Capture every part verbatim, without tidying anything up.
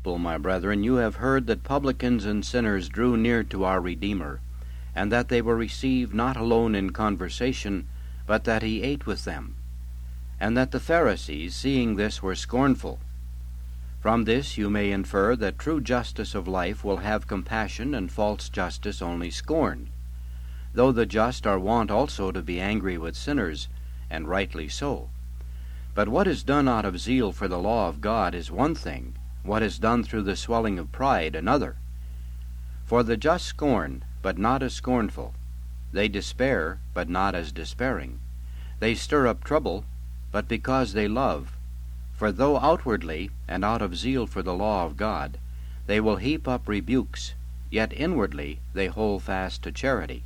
gospel, my brethren, you have heard that publicans and sinners drew near to our Redeemer, and that they were received not alone in conversation, but that he ate with them, and that the Pharisees, seeing this, were scornful. From this you may infer that true justice of life will have compassion, and false justice only scorn, though the just are wont also to be angry with sinners, and rightly so. But what is done out of zeal for the law of God is one thing, what is done through the swelling of pride another. For the just scorn, but not as scornful. They despair, but not as despairing. They stir up trouble, but because they love. For though outwardly, and out of zeal for the law of God, they will heap up rebukes, yet inwardly they hold fast to charity.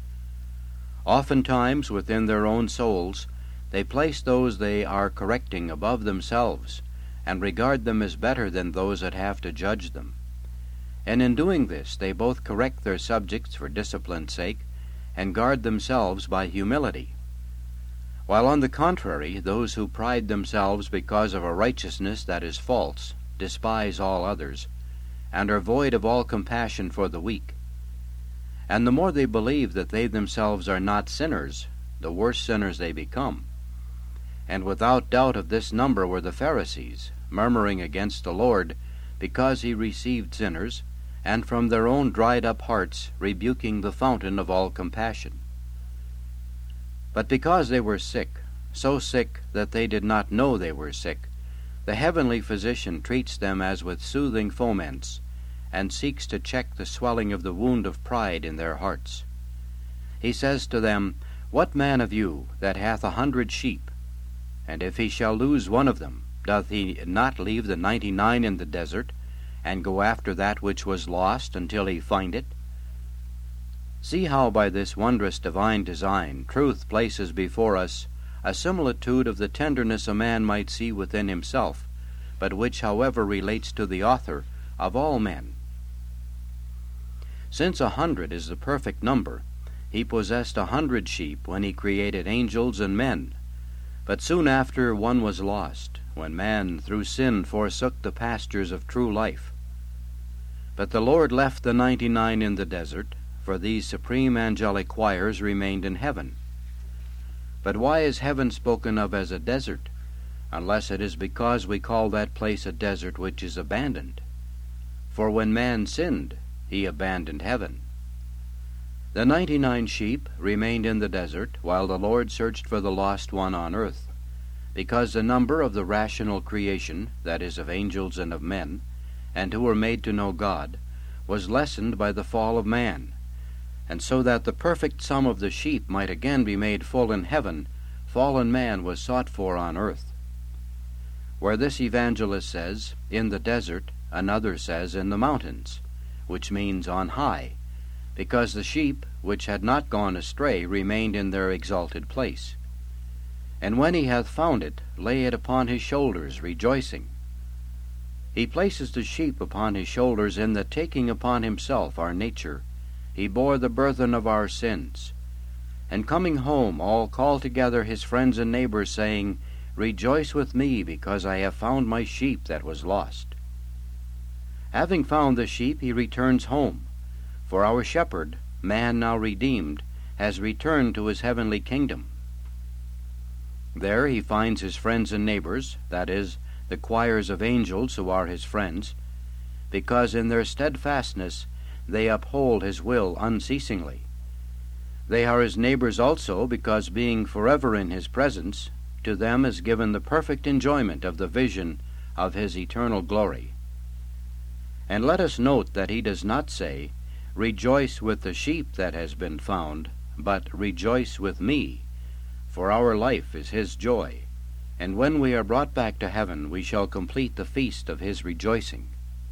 Oftentimes within their own souls they place those they are correcting above themselves, and regard them as better than those that have to judge them. And in doing this they both correct their subjects for discipline's sake, and guard themselves by humility. While on the contrary, those who pride themselves because of a righteousness that is false despise all others, and are void of all compassion for the weak. And the more they believe that they themselves are not sinners, the worse sinners they become. And without doubt of this number were the Pharisees, murmuring against the Lord, because he received sinners, and from their own dried-up hearts rebuking the fountain of all compassion. But because they were sick, so sick that they did not know they were sick, the heavenly physician treats them as with soothing foments, and seeks to check the swelling of the wound of pride in their hearts. He says to them, What man of you that hath a hundred sheep, and if he shall lose one of them, doth he not leave the ninety-nine in the desert, and go after that which was lost until he find it? See how by this wondrous divine design truth places before us a similitude of the tenderness a man might see within himself, but which, however, relates to the author of all men. Since a hundred is the perfect number, he possessed a hundred sheep when he created angels and men. But soon after one was lost, when man through sin forsook the pastures of true life. But the Lord left the ninety-nine in the desert, for these supreme angelic choirs remained in heaven. But why is heaven spoken of as a desert, unless it is because we call that place a desert which is abandoned? For when man sinned, he abandoned heaven. The ninety-nine sheep remained in the desert, while the Lord searched for the lost one on earth, because the number of the rational creation, that is, of angels and of men, and who were made to know God, was lessened by the fall of man, and so that the perfect sum of the sheep might again be made full in heaven, fallen man was sought for on earth. Where this evangelist says, in the desert, another says, in the mountains, which means on high, because the sheep, which had not gone astray, remained in their exalted place. And when he hath found it, lay it upon his shoulders, rejoicing. He places the sheep upon his shoulders in that taking upon himself our nature, he bore the burthen of our sins. And coming home, all call together his friends and neighbors, saying, Rejoice with me, because I have found my sheep that was lost. Having found the sheep, he returns home, for our shepherd, man now redeemed, has returned to his heavenly kingdom. There he finds his friends and neighbors, that is, the choirs of angels who are his friends, because in their steadfastness they uphold his will unceasingly. They are his neighbors also, because being forever in his presence, to them is given the perfect enjoyment of the vision of his eternal glory. And let us note that he does not say, Rejoice with the sheep that has been found, but rejoice with me, for our life is his joy, and when we are brought back to heaven we shall complete the feast of his rejoicing.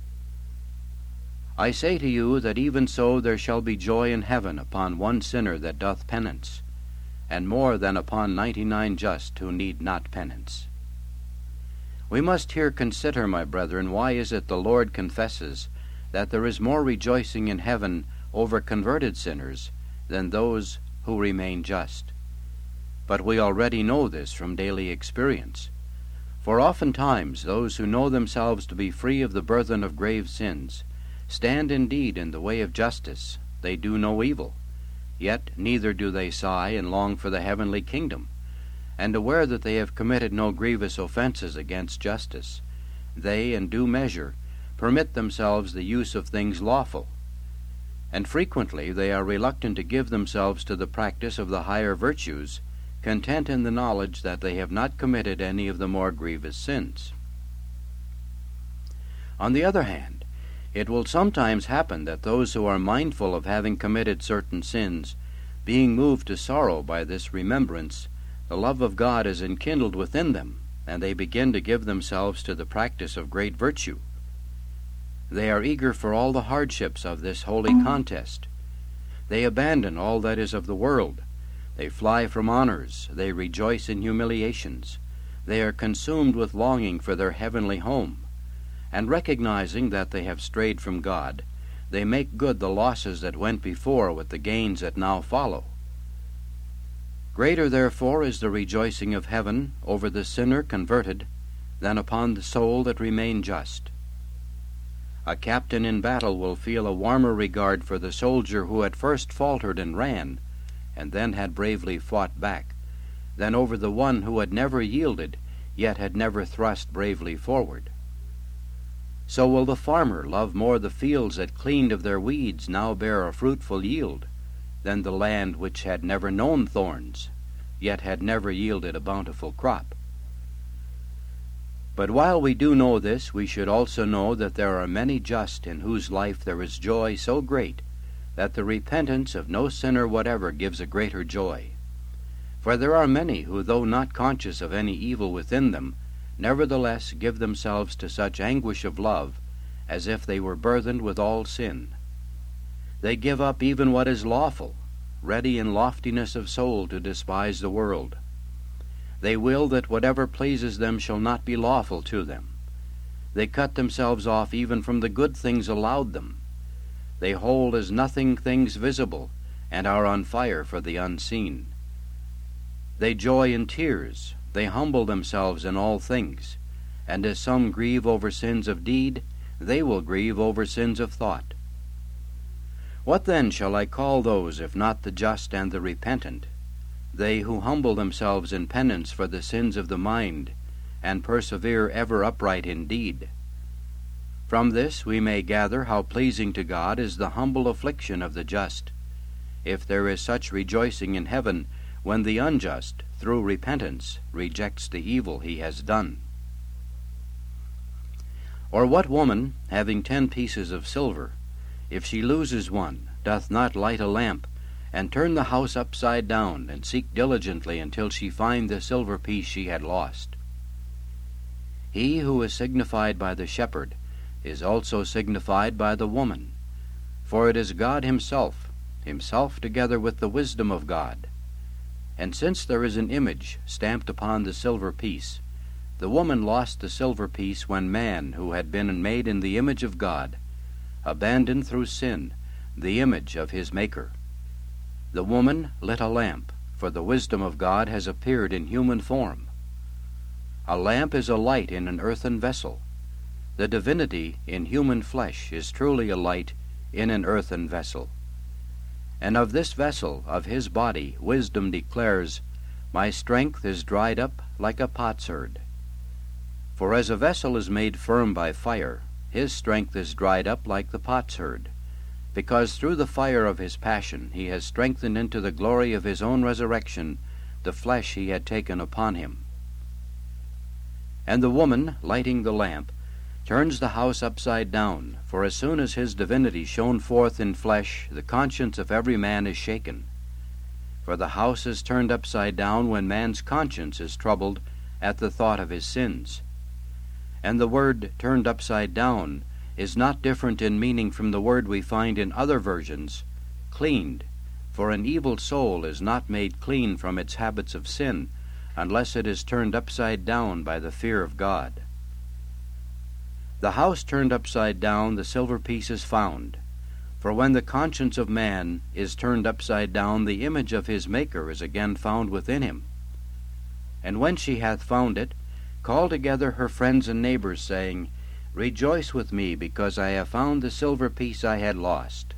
I say to you that even so there shall be joy in heaven upon one sinner that doth penance, and more than upon ninety-nine just who need not penance. We must here consider, my brethren, why is it the Lord confesses that there is more rejoicing in heaven over converted sinners than those who remain just. But we already know this from daily experience. For oftentimes those who know themselves to be free of the burthen of grave sins stand indeed in the way of justice. They do no evil, yet neither do they sigh and long for the heavenly kingdom. And aware that they have committed no grievous offenses against justice, they, in due measure, permit themselves the use of things lawful. And frequently they are reluctant to give themselves to the practice of the higher virtues, content in the knowledge that they have not committed any of the more grievous sins. On the other hand, it will sometimes happen that those who are mindful of having committed certain sins, being moved to sorrow by this remembrance, the love of God is enkindled within them, and they begin to give themselves to the practice of great virtue. They are eager for all the hardships of this holy contest. They abandon all that is of the world. They fly from honors. They rejoice in humiliations. They are consumed with longing for their heavenly home. And recognizing that they have strayed from God, they make good the losses that went before with the gains that now follow. Greater, therefore, is the rejoicing of heaven over the sinner converted than upon the soul that remained just. A captain in battle will feel a warmer regard for the soldier who at first faltered and ran, and then had bravely fought back, than over the one who had never yielded, yet had never thrust bravely forward. So will the farmer love more the fields that cleaned of their weeds now bear a fruitful yield, than the land which had never known thorns, yet had never yielded a bountiful crop. But while we do know this, we should also know that there are many just in whose life there is joy so great that the repentance of no sinner whatever gives a greater joy. For there are many who, though not conscious of any evil within them, nevertheless give themselves to such anguish of love as if they were burthened with all sin. They give up even what is lawful, ready in loftiness of soul to despise the world. They will that whatever pleases them shall not be lawful to them. They cut themselves off even from the good things allowed them. They hold as nothing things visible, and are on fire for the unseen. They joy in tears, they humble themselves in all things, and as some grieve over sins of deed, they will grieve over sins of thought. What then shall I call those, if not the just and the repentant, they who humble themselves in penance for the sins of the mind, and persevere ever upright in deed? From this we may gather how pleasing to God is the humble affliction of the just, if there is such rejoicing in heaven when the unjust, through repentance, rejects the evil he has done. Or what woman, having ten pieces of silver, if she loses one, doth not light a lamp, and turn the house upside down, and seek diligently until she find the silver piece she had lost? He who is signified by the shepherd is also signified by the woman, for it is God himself, himself together with the wisdom of God. And since there is an image stamped upon the silver piece, the woman lost the silver piece when man, who had been made in the image of God, abandoned through sin the image of his Maker. The woman lit a lamp, for the wisdom of God has appeared in human form. A lamp is a light in an earthen vessel. The divinity in human flesh is truly a light in an earthen vessel. And of this vessel, of his body, wisdom declares, My strength is dried up like a potsherd. For as a vessel is made firm by fire, his strength is dried up like the potsherd, because through the fire of his passion he has strengthened into the glory of his own resurrection the flesh he had taken upon him. And the woman, lighting the lamp, turns the house upside down, for as soon as his divinity shone forth in flesh, the conscience of every man is shaken. For the house is turned upside down when man's conscience is troubled at the thought of his sins. And the word turned upside down is not different in meaning from the word we find in other versions, cleaned, for an evil soul is not made clean from its habits of sin unless it is turned upside down by the fear of God. The house turned upside down, the silver piece is found. For when the conscience of man is turned upside down, the image of his Maker is again found within him. And when she hath found it, called together her friends and neighbors, saying, Rejoice with me, because I have found the silver piece I had lost.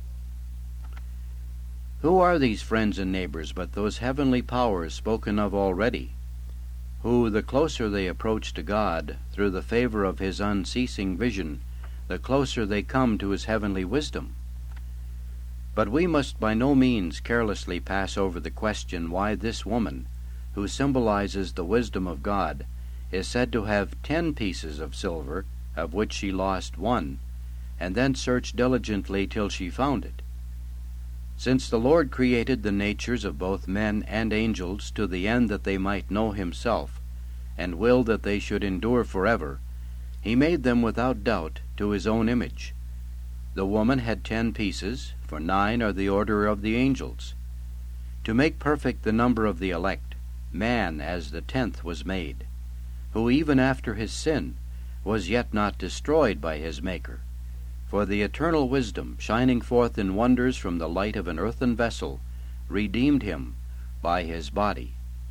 Who are these friends and neighbors but those heavenly powers spoken of already, who, the closer they approach to God, through the favor of his unceasing vision, the closer they come to his heavenly wisdom? But we must by no means carelessly pass over the question why this woman, who symbolizes the wisdom of God, is said to have ten pieces of silver, of which she lost one, and then searched diligently till she found it. Since the Lord created the natures of both men and angels to the end that they might know himself, and willed that they should endure forever, he made them without doubt to his own image. The woman had ten pieces, for nine are the order of the angels. To make perfect the number of the elect, man as the tenth was made, who even after his sin was yet not destroyed by his Maker. For the eternal wisdom, shining forth in wonders from the light of an earthen vessel, redeemed him by his body.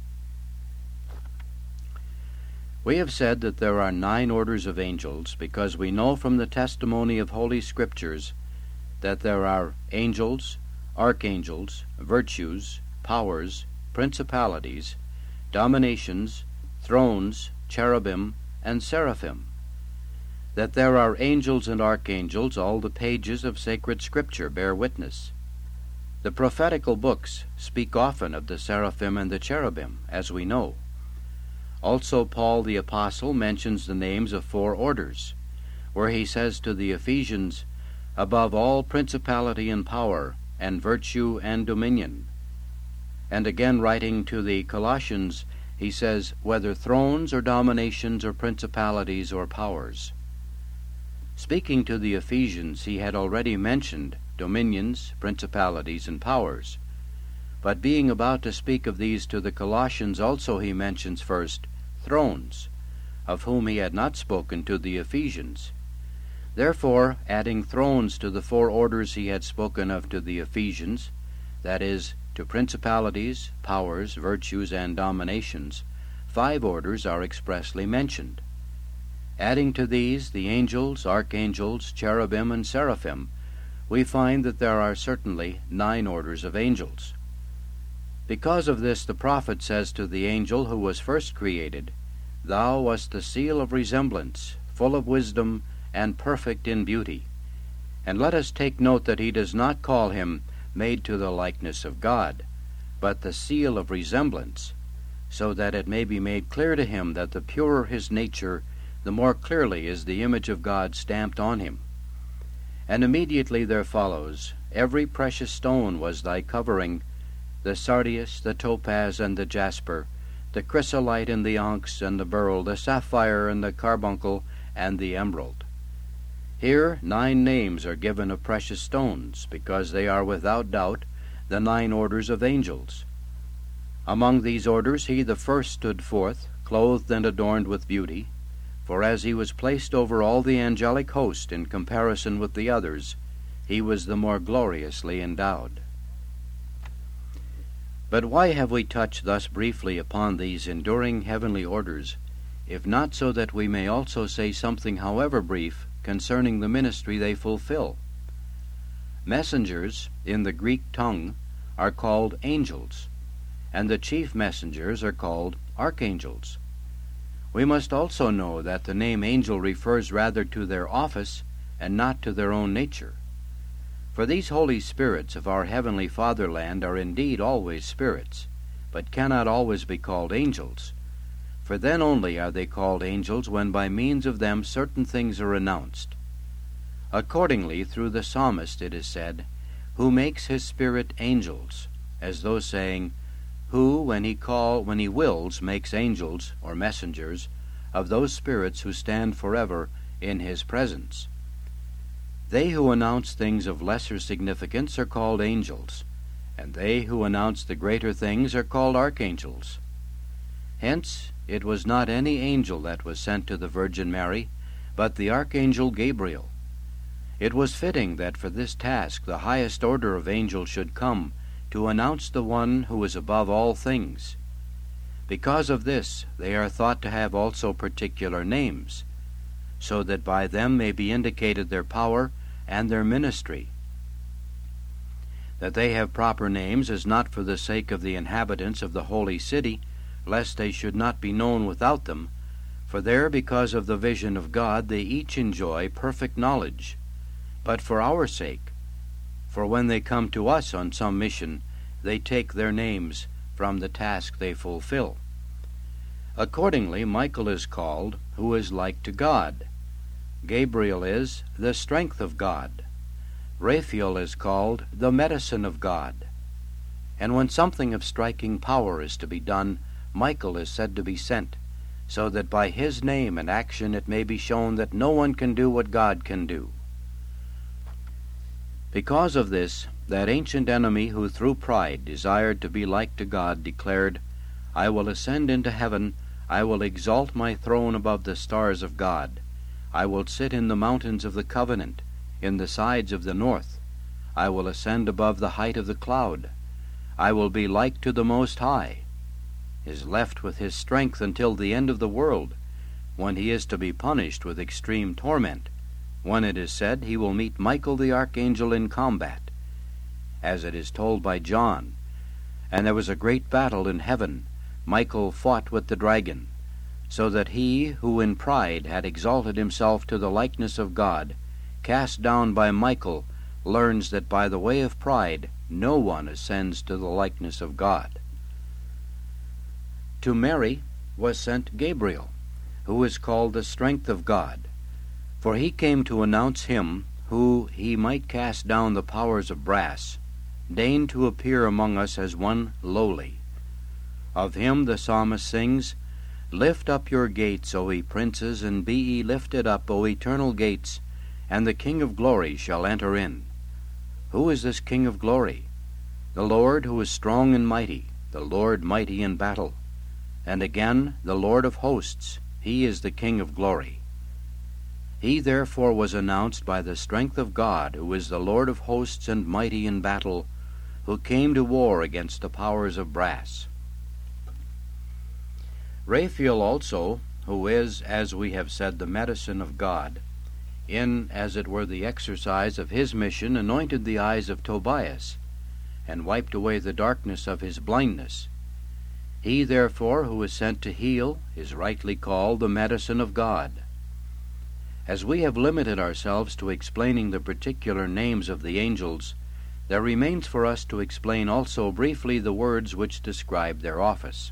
We have said that there are nine orders of angels, because we know from the testimony of Holy Scriptures that there are angels, archangels, virtues, powers, principalities, dominations, thrones, cherubim, and seraphim. That there are angels and archangels, all the pages of sacred Scripture bear witness. The prophetical books speak often of the seraphim and the cherubim, as we know. Also Paul the Apostle mentions the names of four orders, where he says to the Ephesians, above all principality and power, and virtue and dominion. And again writing to the Colossians, he says, whether thrones or dominations or principalities or powers. Speaking to the Ephesians, he had already mentioned dominions, principalities, and powers. But being about to speak of these to the Colossians also he mentions first thrones, of whom he had not spoken to the Ephesians. Therefore, adding thrones to the four orders he had spoken of to the Ephesians, that is, to principalities, powers, virtues, and dominations, five orders are expressly mentioned. Adding to these the angels, archangels, cherubim, and seraphim, we find that there are certainly nine orders of angels. Because of this, the prophet says to the angel who was first created, Thou wast the seal of resemblance, full of wisdom, and perfect in beauty. And let us take note that he does not call him made to the likeness of God, but the seal of resemblance, so that it may be made clear to him that the purer his nature, the more clearly is the image of God stamped on him. And immediately there follows, Every precious stone was thy covering, the sardius, the topaz, and the jasper, the chrysolite, and the onyx, and the beryl, the sapphire, and the carbuncle, and the emerald. Here nine names are given of precious stones, because they are without doubt the nine orders of angels. Among these orders he the first stood forth, clothed and adorned with beauty, for as he was placed over all the angelic host in comparison with the others, he was the more gloriously endowed. But why have we touched thus briefly upon these enduring heavenly orders, if not so that we may also say something, however brief, concerning the ministry they fulfill? Messengers, in the Greek tongue, are called angels, and the chief messengers are called archangels. We must also know that the name angel refers rather to their office and not to their own nature. For these holy spirits of our heavenly fatherland are indeed always spirits, but cannot always be called angels. For then only are they called angels when by means of them certain things are announced. Accordingly, through the psalmist it is said, Who makes his spirit angels, as though saying, Who, when he call, when he wills, makes angels, or messengers, of those spirits who stand forever in his presence. They who announce things of lesser significance are called angels, and they who announce the greater things are called archangels. Hence, it was not any angel that was sent to the Virgin Mary, but the archangel Gabriel. It was fitting that for this task the highest order of angels should come, to announce the one who is above all things. Because of this, they are thought to have also particular names, so that by them may be indicated their power and their ministry. That they have proper names is not for the sake of the inhabitants of the holy city, lest they should not be known without them, for there, because of the vision of God, they each enjoy perfect knowledge, but for our sake, for when they come to us on some mission, they take their names from the task they fulfill. Accordingly, Michael is called, who is like to God. Gabriel is the strength of God. Raphael is called the medicine of God. And when something of striking power is to be done, Michael is said to be sent, so that by his name and action it may be shown that no one can do what God can do. Because of this, that ancient enemy who through pride desired to be like to God declared, I will ascend into heaven, I will exalt my throne above the stars of God. I will sit in the mountains of the covenant, in the sides of the north. I will ascend above the height of the cloud. I will be like to the Most High. Is left with his strength until the end of the world, when he is to be punished with extreme torment, when it is said he will meet Michael the archangel in combat, as it is told by John. And there was a great battle in heaven. Michael fought with the dragon, so that he who in pride had exalted himself to the likeness of God, cast down by Michael, learns that by the way of pride no one ascends to the likeness of God. To Mary was sent Gabriel, who is called the strength of God, for he came to announce him who he might cast down the powers of brass, deigned to appear among us as one lowly. Of him the psalmist sings, Lift up your gates, O ye princes, and be ye lifted up, O eternal gates, and the King of glory shall enter in. Who is this King of glory? The Lord who is strong and mighty, the Lord mighty in battle. And again, the Lord of hosts, he is the King of glory. He therefore was announced by the strength of God, who is the Lord of hosts and mighty in battle, who came to war against the powers of brass. Raphael also, who is, as we have said, the medicine of God, in, as it were, the exercise of his mission, anointed the eyes of Tobias, and wiped away the darkness of his blindness. He, therefore, who is sent to heal, is rightly called the medicine of God. As we have limited ourselves to explaining the particular names of the angels, there remains for us to explain also briefly the words which describe their office.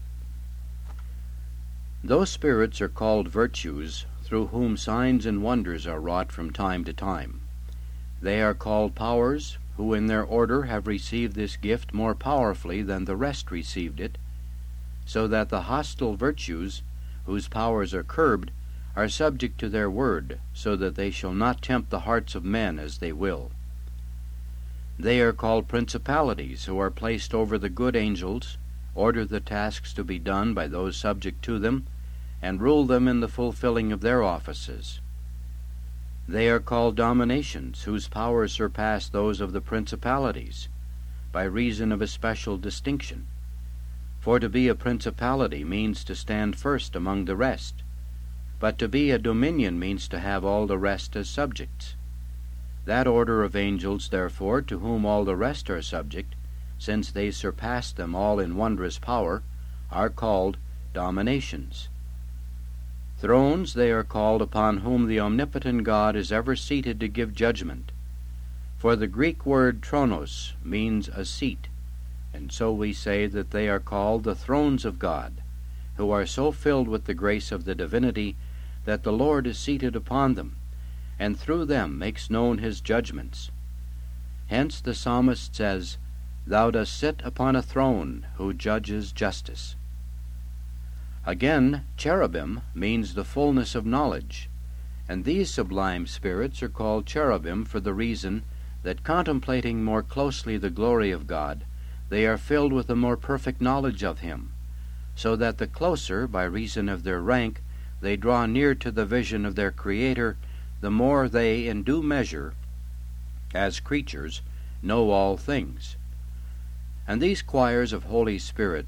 Those spirits are called virtues, through whom signs and wonders are wrought from time to time. They are called powers, who in their order have received this gift more powerfully than the rest received it, so that the hostile virtues, whose powers are curbed, are subject to their word, so that they shall not tempt the hearts of men as they will. They are called principalities, who are placed over the good angels, order the tasks to be done by those subject to them, and rule them in the fulfilling of their offices. They are called dominations, whose powers surpass those of the principalities, by reason of a special distinction. For to be a principality means to stand first among the rest, but to be a dominion means to have all the rest as subjects. That order of angels, therefore, to whom all the rest are subject, since they surpass them all in wondrous power, are called dominations. Thrones they are called upon whom the omnipotent God is ever seated to give judgment. For the Greek word tronos means a seat, and so we say that they are called the thrones of God, who are so filled with the grace of the divinity that the Lord is seated upon them, and through them makes known his judgments. Hence the psalmist says, Thou dost sit upon a throne, who judges justice. Again, cherubim means the fullness of knowledge, and these sublime spirits are called cherubim for the reason that, contemplating more closely the glory of God, they are filled with a more perfect knowledge of him, so that the closer, by reason of their rank, they draw near to the vision of their Creator, the more they, in due measure, as creatures, know all things. And these choirs of holy spirits,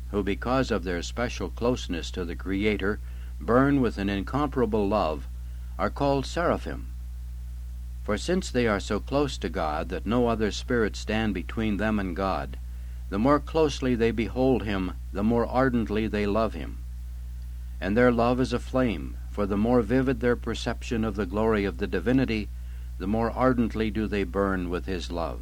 who because of their special closeness to the Creator burn with an incomparable love, are called seraphim. For since they are so close to God that no other spirits stand between them and God, the more closely they behold Him, the more ardently they love Him. And their love is a flame, for the more vivid their perception of the glory of the divinity, the more ardently do they burn with His love.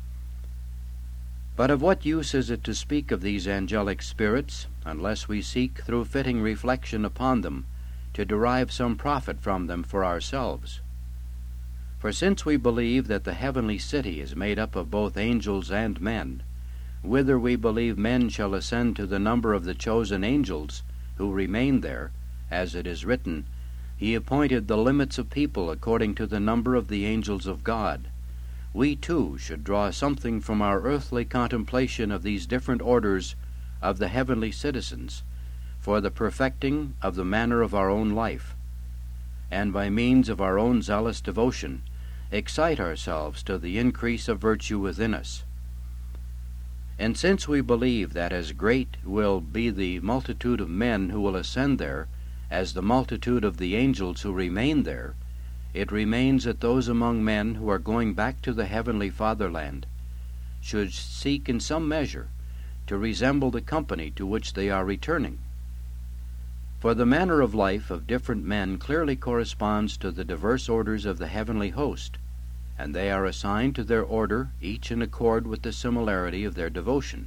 But of what use is it to speak of these angelic spirits, unless we seek, through fitting reflection upon them, to derive some profit from them for ourselves? For since we believe that the heavenly city is made up of both angels and men, whither we believe men shall ascend to the number of the chosen angels, who remain there, as it is written, He appointed the limits of people according to the number of the angels of God, we too should draw something from our earthly contemplation of these different orders of the heavenly citizens, for the perfecting of the manner of our own life, and by means of our own zealous devotion, excite ourselves to the increase of virtue within us. And since we believe that as great will be the multitude of men who will ascend there as the multitude of the angels who remain there, it remains that those among men who are going back to the heavenly fatherland should seek in some measure to resemble the company to which they are returning. For the manner of life of different men clearly corresponds to the diverse orders of the heavenly host, and they are assigned to their order each in accord with the similarity of their devotion.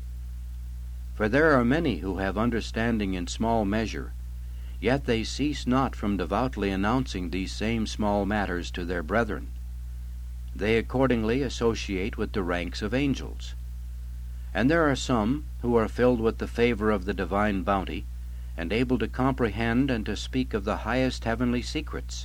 For there are many who have understanding in small measure, yet they cease not from devoutly announcing these same small matters to their brethren. They accordingly associate with the ranks of angels. And there are some who are filled with the favor of the divine bounty, and able to comprehend and to speak of the highest heavenly secrets.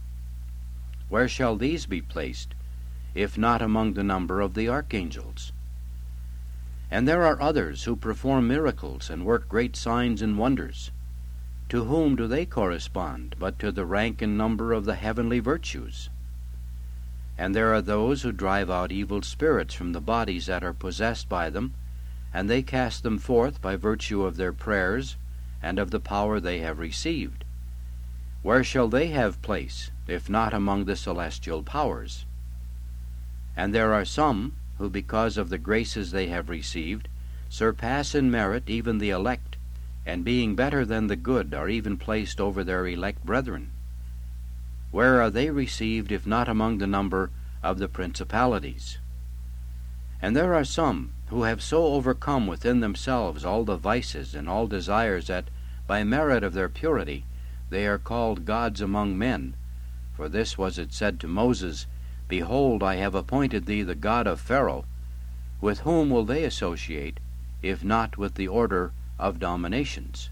Where shall these be placed, if not among the number of the archangels? And there are others who perform miracles and work great signs and wonders. To whom do they correspond but to the rank and number of the heavenly virtues? And there are those who drive out evil spirits from the bodies that are possessed by them, and they cast them forth by virtue of their prayers and of the power they have received. Where shall they have place, if not among the celestial powers? And there are some who, because of the graces they have received, surpass in merit even the elect, and being better than the good are even placed over their elect brethren. Where are they received, if not among the number of the principalities? And there are some who have so overcome within themselves all the vices and all desires that, by merit of their purity, they are called gods among men. For this was it said to Moses, Behold, I have appointed thee the God of Pharaoh. With whom will they associate, if not with the order of dominations?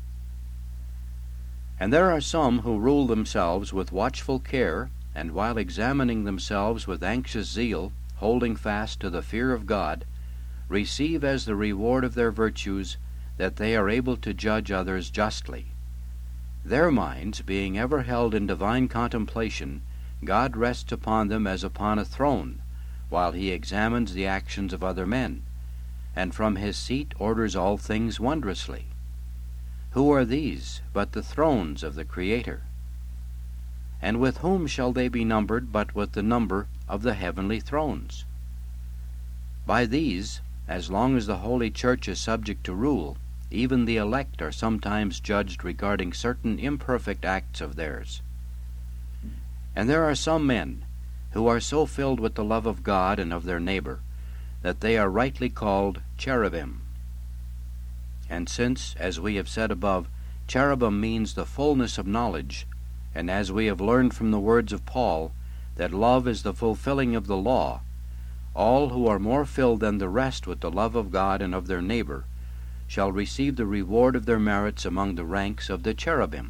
And there are some who rule themselves with watchful care, and while examining themselves with anxious zeal, holding fast to the fear of God, receive as the reward of their virtues that they are able to judge others justly. Their minds being ever held in divine contemplation, God rests upon them as upon a throne, while he examines the actions of other men, and from his seat orders all things wondrously. Who are these but the thrones of the Creator? And with whom shall they be numbered but with the number of the heavenly thrones? By these, as long as the Holy Church is subject to rule, even the elect are sometimes judged regarding certain imperfect acts of theirs. And there are some men who are so filled with the love of God and of their neighbor that they are rightly called cherubim. And since, as we have said above, cherubim means the fullness of knowledge, and as we have learned from the words of Paul, that love is the fulfilling of the law, all who are more filled than the rest with the love of God and of their neighbor shall receive the reward of their merits among the ranks of the cherubim.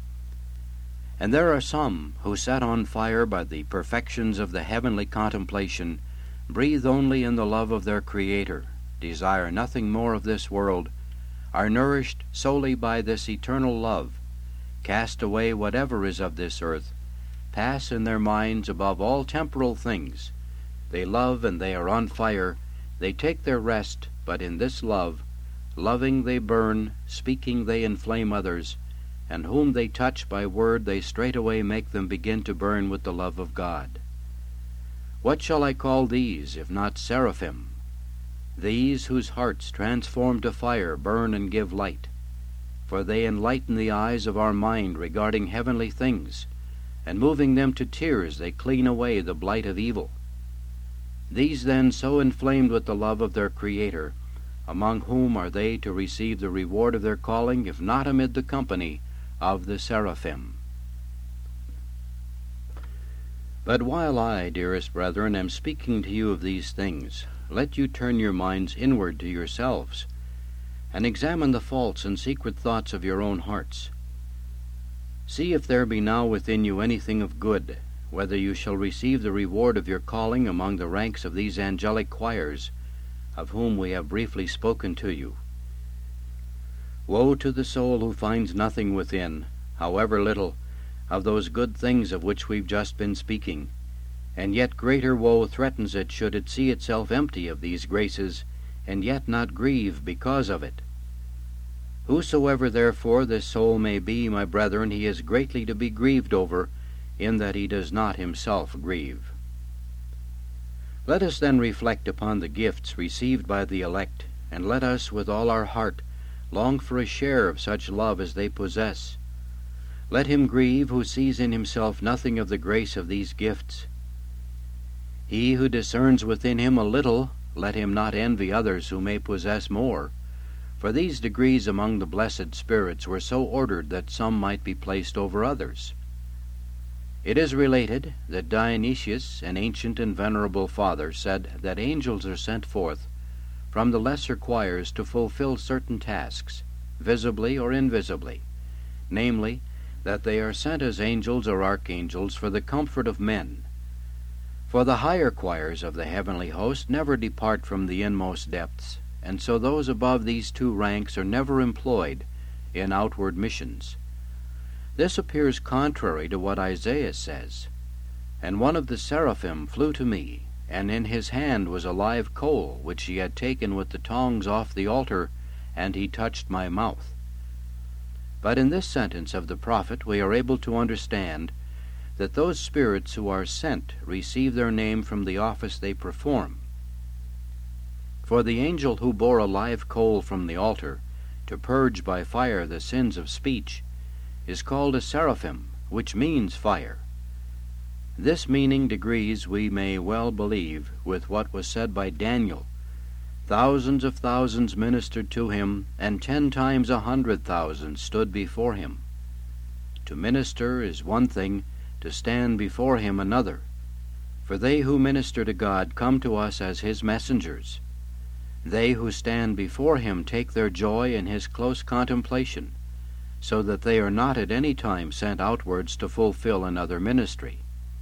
And there are some who, set on fire by the perfections of the heavenly contemplation, breathe only in the love of their Creator, desire nothing more of this world, are nourished solely by this eternal love, cast away whatever is of this earth, pass in their minds above all temporal things. They love and they are on fire, they take their rest but in this love, Loving they burn, speaking they inflame others, and whom they touch by word they straightway make them begin to burn with the love of God. What shall I call these, if not seraphim? These whose hearts, transformed to fire, burn and give light. For they enlighten the eyes of our mind regarding heavenly things, and moving them to tears they clean away the blight of evil. These then, so inflamed with the love of their Creator, among whom are they to receive the reward of their calling, if not amid the company of the seraphim? But while I, dearest brethren, am speaking to you of these things, let you turn your minds inward to yourselves, and examine the false and secret thoughts of your own hearts. See if there be now within you anything of good, whether you shall receive the reward of your calling among the ranks of these angelic choirs, of whom we have briefly spoken to you. Woe to the soul who finds nothing within, however little, of those good things of which we've just been speaking, and yet greater woe threatens it should it see itself empty of these graces, and yet not grieve because of it. Whosoever therefore this soul may be, my brethren, he is greatly to be grieved over, in that he does not himself grieve. Let us then reflect upon the gifts received by the elect, and let us with all our heart long for a share of such love as they possess. Let him grieve who sees in himself nothing of the grace of these gifts. He who discerns within him a little, let him not envy others who may possess more, for these degrees among the blessed spirits were so ordered that some might be placed over others. It is related that Dionysius, an ancient and venerable father, said that angels are sent forth from the lesser choirs to fulfill certain tasks, visibly or invisibly, namely, that they are sent as angels or archangels for the comfort of men. For the higher choirs of the heavenly host never depart from the inmost depths, and so those above these two ranks are never employed in outward missions. This appears contrary to what Isaiah says, "And one of the seraphim flew to me, and in his hand was a live coal, which he had taken with the tongs off the altar, and he touched my mouth." But in this sentence of the prophet we are able to understand that those spirits who are sent receive their name from the office they perform. For the angel who bore a live coal from the altar, to purge by fire the sins of speech, is called a seraphim, which means fire. This meaning agrees, we may well believe, with what was said by Daniel. Thousands of thousands ministered to him, and ten times a hundred thousand stood before him. To minister is one thing, to stand before him another. For they who minister to God come to us as his messengers. They who stand before him take their joy in his close contemplation, so that they are not at any time sent outwards to fulfill another ministry.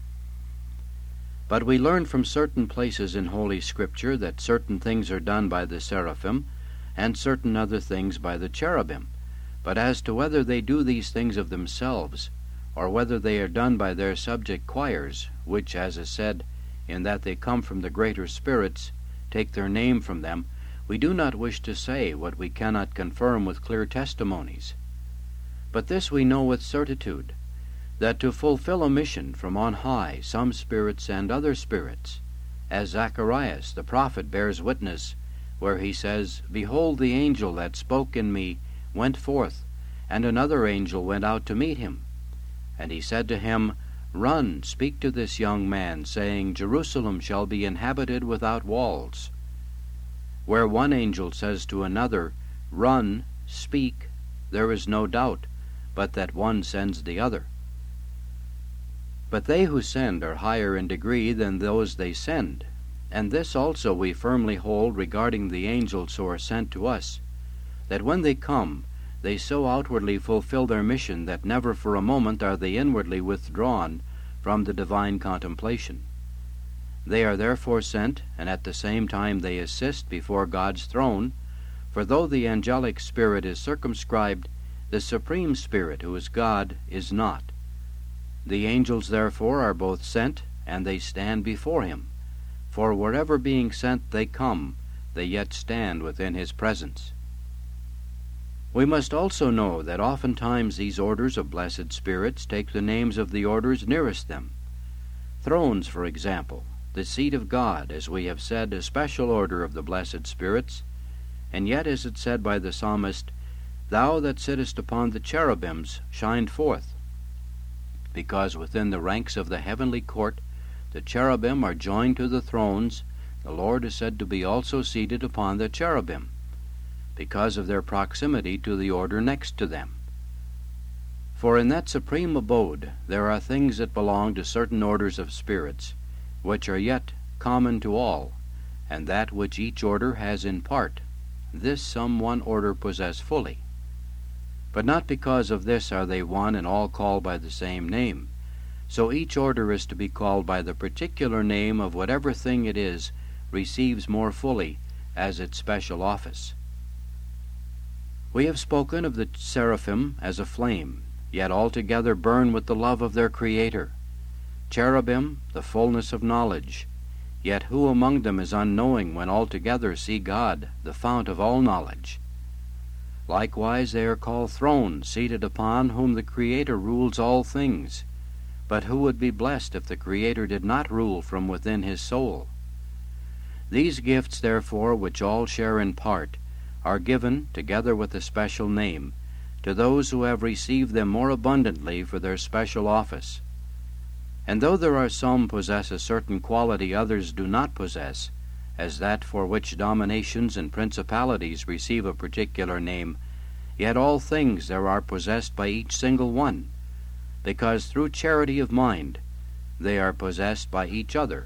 But we learn from certain places in Holy Scripture that certain things are done by the seraphim, and certain other things by the cherubim. But as to whether they do these things of themselves, or whether they are done by their subject choirs, which, as is said, in that they come from the greater spirits, take their name from them, we do not wish to say what we cannot confirm with clear testimonies. But this we know with certitude, that to fulfill a mission from on high some spirits and other spirits, as Zacharias the prophet bears witness, where he says, "Behold, the angel that spoke in me went forth, and another angel went out to meet him. And he said to him, Run, speak to this young man, saying, Jerusalem shall be inhabited without walls." Where one angel says to another, "Run, speak," there is no doubt but that one sends the other. But they who send are higher in degree than those they send, and this also we firmly hold regarding the angels who are sent to us, that when they come, they so outwardly fulfill their mission that never for a moment are they inwardly withdrawn from the divine contemplation. They are therefore sent, and at the same time they assist before God's throne, for though the angelic spirit is circumscribed, the supreme Spirit, who is God, is not. The angels therefore are both sent, and they stand before him, for wherever being sent they come, they yet stand within his presence. We must also know that oftentimes these orders of blessed spirits take the names of the orders nearest them. Thrones, for example, the seat of God, as we have said, a special order of the blessed spirits, and yet is it said by the psalmist, Thou that sittest upon the cherubims shined forth, because within the ranks of the heavenly court the cherubim are joined to the thrones. The Lord is said to be also seated upon the cherubim, because of their proximity to the order next to them. For in that supreme abode there are things that belong to certain orders of spirits, which are yet common to all, and that which each order has in part, this some one order possess fully. But not because of this are they one and all called by the same name. So each order is to be called by the particular name of whatever thing it is receives more fully as its special office. We have spoken of the seraphim as a flame, yet altogether burn with the love of their Creator. Cherubim, the fullness of knowledge, yet who among them is unknowing when altogether see God, the fount of all knowledge? Likewise they are called thrones, seated upon whom the Creator rules all things. But who would be blessed if the Creator did not rule from within his soul? These gifts, therefore, which all share in part, are given, together with a special name, to those who have received them more abundantly for their special office. And though there are some possess a certain quality others do not possess, as that for which dominations and principalities receive a particular name, yet all things there are possessed by each single one, because through charity of mind they are possessed by each other.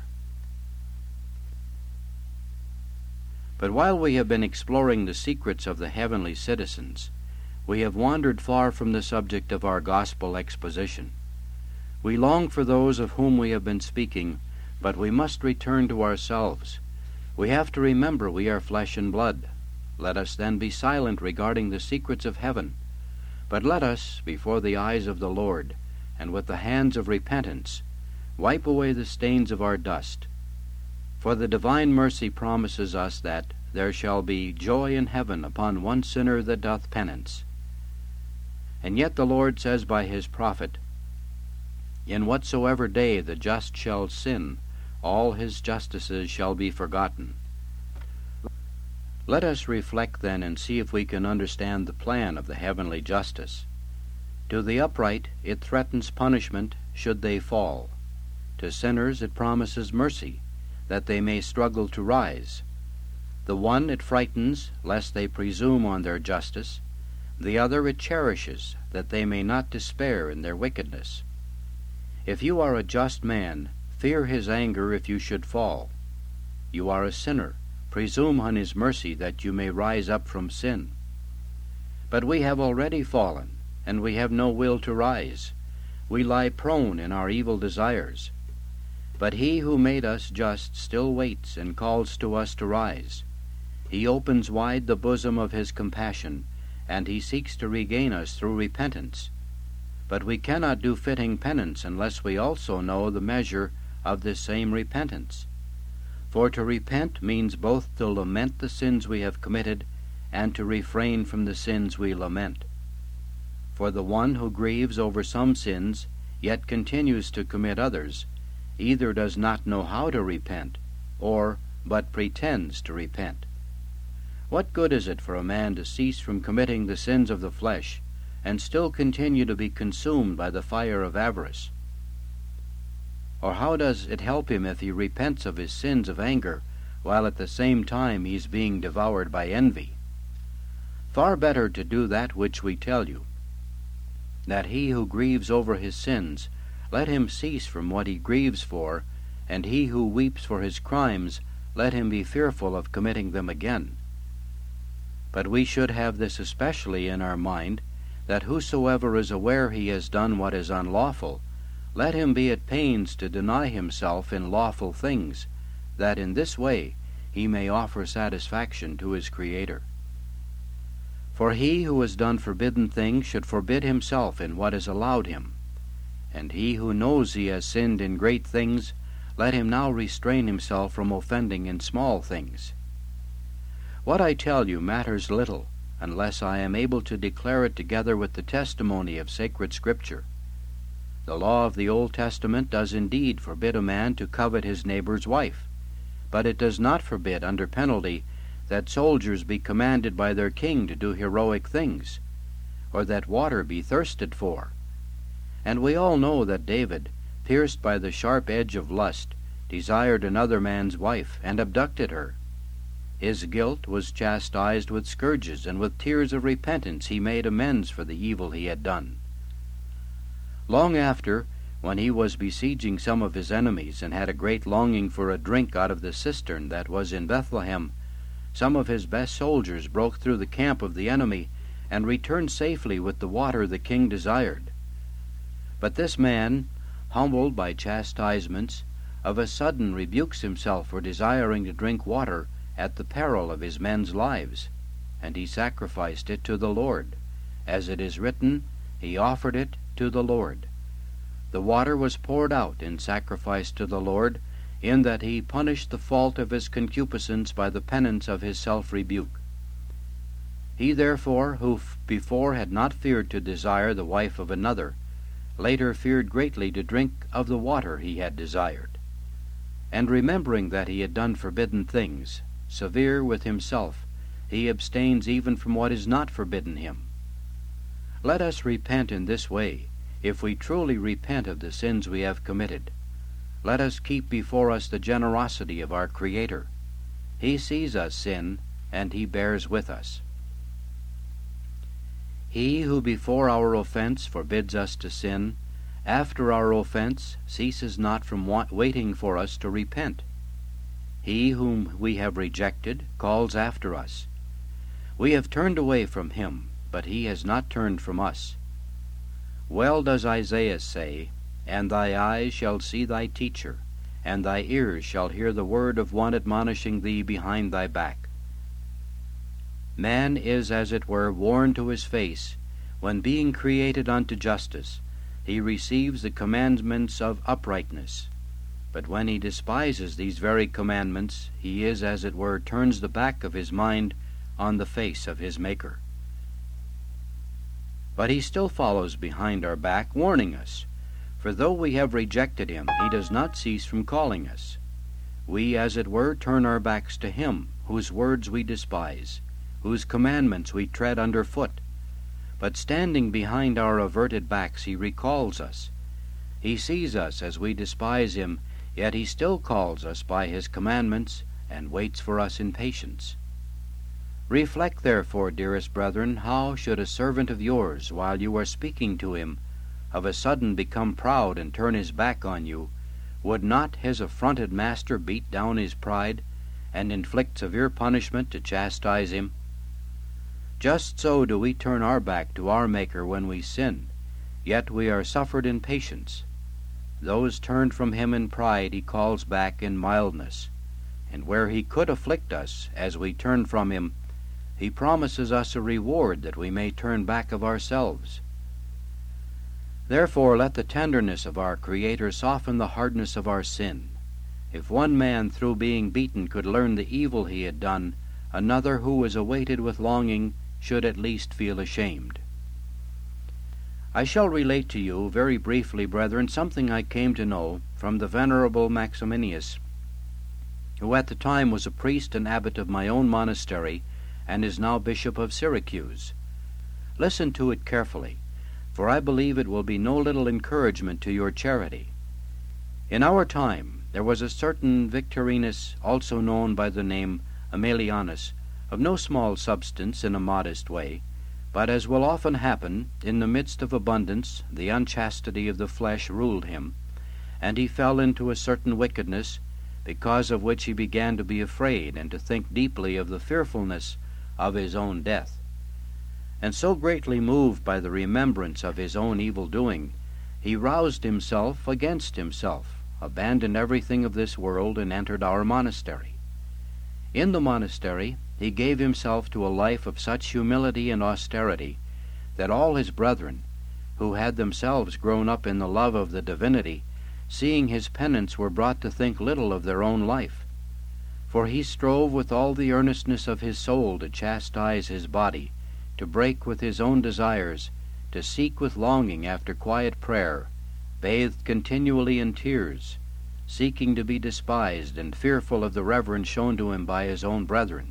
But while we have been exploring the secrets of the heavenly citizens, we have wandered far from the subject of our gospel exposition. We long for those of whom we have been speaking, but we must return to ourselves. We have to remember we are flesh and blood. Let us then be silent regarding the secrets of heaven, but let us, before the eyes of the Lord, and with the hands of repentance, wipe away the stains of our dust. For the divine mercy promises us that there shall be joy in heaven upon one sinner that doth penance. And yet the Lord says by his prophet, In whatsoever day the just shall sin, all his justices shall be forgotten. Let us reflect then and see if we can understand the plan of the heavenly justice. To the upright it threatens punishment should they fall. To sinners it promises mercy, that they may struggle to rise. The one it frightens, lest they presume on their justice. The other it cherishes, that they may not despair in their wickedness. If you are a just man, fear his anger if you should fall. You are a sinner, presume on his mercy that you may rise up from sin. But we have already fallen, and we have no will to rise. We lie prone in our evil desires. But he who made us just still waits and calls to us to rise. He opens wide the bosom of his compassion, and he seeks to regain us through repentance. But we cannot do fitting penance unless we also know the measure of this same repentance. For to repent means both to lament the sins we have committed and to refrain from the sins we lament. For the one who grieves over some sins, yet continues to commit others, either does not know how to repent, or but pretends to repent. What good is it for a man to cease from committing the sins of the flesh, and still continue to be consumed by the fire of avarice? Or how does it help him if he repents of his sins of anger, while at the same time he is being devoured by envy? Far better to do that which we tell you, that he who grieves over his sins, let him cease from what he grieves for, and he who weeps for his crimes, let him be fearful of committing them again. But we should have this especially in our mind, that whosoever is aware he has done what is unlawful, let him be at pains to deny himself in lawful things, that in this way he may offer satisfaction to his Creator. For he who has done forbidden things should forbid himself in what is allowed him. And he who knows he has sinned in great things, let him now restrain himself from offending in small things. What I tell you matters little, unless I am able to declare it together with the testimony of sacred Scripture. The law of the Old Testament does indeed forbid a man to covet his neighbor's wife, but it does not forbid, under penalty, that soldiers be commanded by their king to do heroic things, or that water be thirsted for. And we all know that David, pierced by the sharp edge of lust, desired another man's wife, and abducted her. His guilt was chastised with scourges, and with tears of repentance he made amends for the evil he had done. Long after, when he was besieging some of his enemies, and had a great longing for a drink out of the cistern that was in Bethlehem, some of his best soldiers broke through the camp of the enemy, and returned safely with the water the king desired. But this man, humbled by chastisements, of a sudden rebukes himself for desiring to drink water at the peril of his men's lives, and he sacrificed it to the Lord. As it is written, he offered it to the Lord. The water was poured out in sacrifice to the Lord, in that he punished the fault of his concupiscence by the penance of his self-rebuke. He therefore, who before had not feared to desire the wife of another, later feared greatly to drink of the water he had desired. And remembering that he had done forbidden things, severe with himself, he abstains even from what is not forbidden him. Let us repent in this way, if we truly repent of the sins we have committed. Let us keep before us the generosity of our Creator. He sees us sin, and he bears with us. He who before our offense forbids us to sin, after our offense ceases not from wa- waiting for us to repent. He whom we have rejected calls after us. We have turned away from him, but he has not turned from us. Well does Isaiah say, "And thy eyes shall see thy teacher, and thy ears shall hear the word of one admonishing thee behind thy back." Man is, as it were, warned to his face, when being created unto justice, he receives the commandments of uprightness. But when he despises these very commandments, he is, as it were, turns the back of his mind on the face of his Maker. But he still follows behind our back, warning us, for though we have rejected him, he does not cease from calling us. We, as it were, turn our backs to him, whose words we despise, whose commandments we tread under foot. But standing behind our averted backs, he recalls us. He sees us as we despise him, yet he still calls us by his commandments, and waits for us in patience. Reflect, therefore, dearest brethren, how should a servant of yours, while you are speaking to him, of a sudden become proud and turn his back on you? Would not his affronted master beat down his pride, and inflict severe punishment to chastise him? Just so do we turn our back to our Maker when we sin, yet we are suffered in patience. Those turned from him in pride he calls back in mildness, and where he could afflict us as we turn from him, he promises us a reward that we may turn back of ourselves. Therefore let the tenderness of our Creator soften the hardness of our sin. If one man through being beaten could learn the evil he had done, another who was awaited with longing should at least feel ashamed. I shall relate to you very briefly, brethren, something I came to know from the Venerable Maximinius, who at the time was a priest and abbot of my own monastery, and is now Bishop of Syracuse. Listen to it carefully, for I believe it will be no little encouragement to your charity. In our time there was a certain Victorinus, also known by the name Aemilianus, of no small substance in a modest way, but, as will often happen, in the midst of abundance the unchastity of the flesh ruled him, and he fell into a certain wickedness, because of which he began to be afraid and to think deeply of the fearfulness of his own death. And so greatly moved by the remembrance of his own evil doing, he roused himself against himself, abandoned everything of this world, and entered our monastery. In the monastery he gave himself to a life of such humility and austerity that all his brethren, who had themselves grown up in the love of the divinity, seeing his penance, were brought to think little of their own life. For he strove with all the earnestness of his soul to chastise his body, to break with his own desires, to seek with longing after quiet prayer, bathed continually in tears, seeking to be despised and fearful of the reverence shown to him by his own brethren.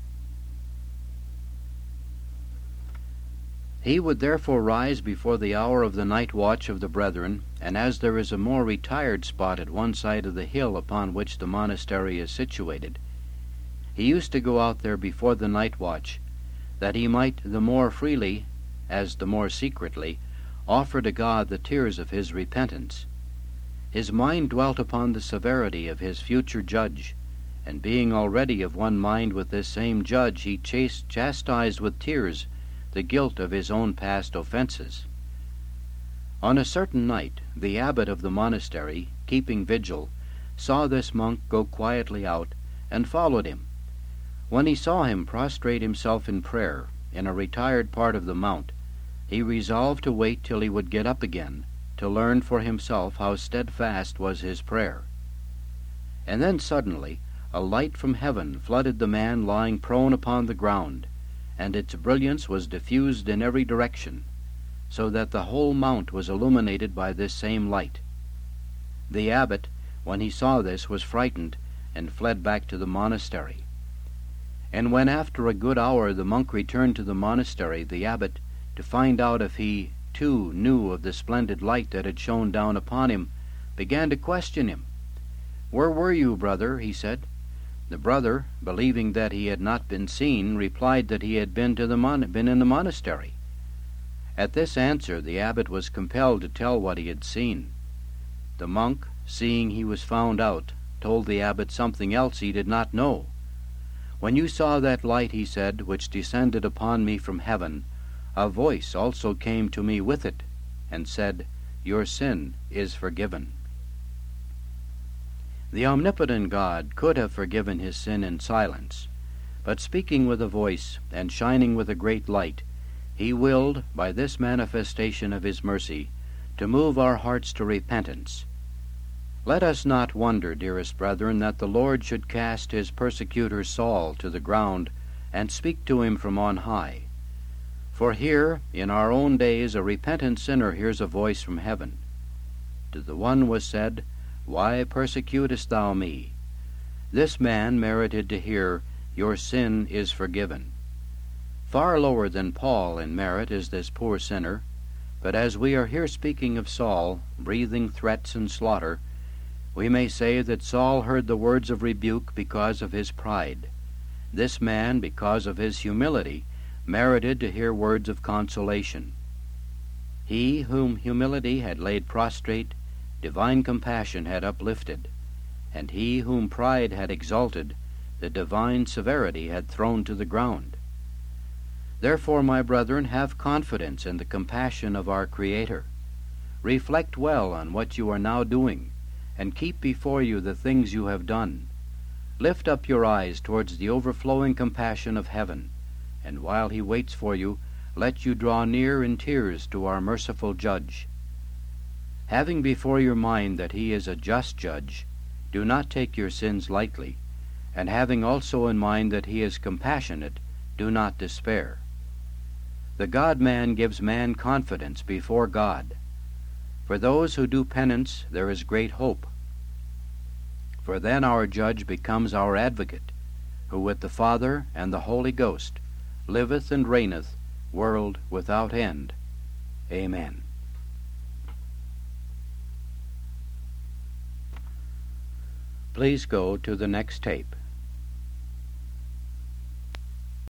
He would therefore rise before the hour of the night watch of the brethren, and as there is a more retired spot at one side of the hill upon which the monastery is situated, he used to go out there before the night watch, that he might the more freely, as the more secretly, offer to God the tears of his repentance. His mind dwelt upon the severity of his future judge, and being already of one mind with this same judge, he chas- chastised with tears the guilt of his own past offenses. On a certain night, the abbot of the monastery, keeping vigil, saw this monk go quietly out, and followed him. When he saw him prostrate himself in prayer in a retired part of the mount, he resolved to wait till he would get up again, to learn for himself how steadfast was his prayer. And then suddenly a light from heaven flooded the man lying prone upon the ground, and its brilliance was diffused in every direction, so that the whole mount was illuminated by this same light. The abbot, when he saw this, was frightened, and fled back to the monastery. And when after a good hour the monk returned to the monastery, the abbot, to find out if he too knew of the splendid light that had shone down upon him, began to question him. "Where were you, brother?" he said. The brother, believing that he had not been seen, replied that he had been to the mon- been in the monastery. At this answer the abbot was compelled to tell what he had seen. The monk, seeing he was found out, told the abbot something else he did not know. "When you saw that light," he said, "which descended upon me from heaven, a voice also came to me with it, and said, 'Your sin is forgiven.'" The omnipotent God could have forgiven his sin in silence, but speaking with a voice and shining with a great light, he willed, by this manifestation of his mercy, to move our hearts to repentance. Let us not wonder, dearest brethren, that the Lord should cast his persecutor Saul to the ground and speak to him from on high. For here, in our own days, a repentant sinner hears a voice from heaven. To the one was said, "Why persecutest thou me?" This man merited to hear, "Your sin is forgiven." Far lower than Paul in merit is this poor sinner, but as we are here speaking of Saul, breathing threats and slaughter, we may say that Saul heard the words of rebuke because of his pride. This man, because of his humility, merited to hear words of consolation. He whom humility had laid prostrate, divine compassion had uplifted, and he whom pride had exalted, the divine severity had thrown to the ground. Therefore, my brethren, have confidence in the compassion of our Creator. Reflect well on what you are now doing, and keep before you the things you have done. Lift up your eyes towards the overflowing compassion of heaven, and while he waits for you, let you draw near in tears to our merciful Judge. Having before your mind that he is a just judge, do not take your sins lightly, and having also in mind that he is compassionate, do not despair. The God-man gives man confidence before God. For those who do penance there is great hope. For then our Judge becomes our advocate, who with the Father and the Holy Ghost liveth and reigneth, world without end. Amen. Please go to the next tape.